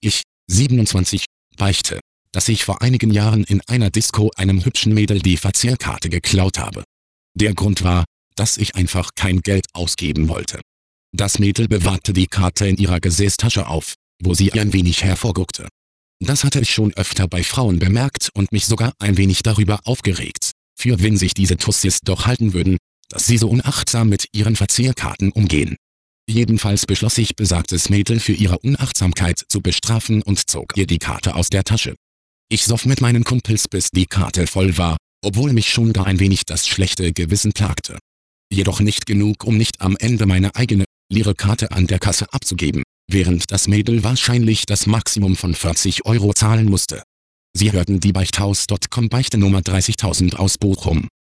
Ich, 27, beichte, dass ich vor einigen Jahren in einer Disco einem hübschen Mädel die Verzehrkarte geklaut habe. Der Grund war, dass ich einfach kein Geld ausgeben wollte. Das Mädel bewahrte die Karte in ihrer Gesäßtasche auf, wo sie ein wenig hervorguckte. Das hatte ich schon öfter bei Frauen bemerkt und mich sogar ein wenig darüber aufgeregt, für wen sich diese Tussis doch halten würden, dass sie so unachtsam mit ihren Verzehrkarten umgehen. Jedenfalls beschloss ich, besagtes Mädel für ihre Unachtsamkeit zu bestrafen und zog ihr die Karte aus der Tasche. Ich soff mit meinen Kumpels, bis die Karte voll war, obwohl mich schon gar ein wenig das schlechte Gewissen plagte. Jedoch nicht genug, um nicht am Ende meine eigene, leere Karte an der Kasse abzugeben, während das Mädel wahrscheinlich das Maximum von 40 € zahlen musste. Sie hörten die Beichthaus.com Beichte Nummer 30.000 aus Bochum.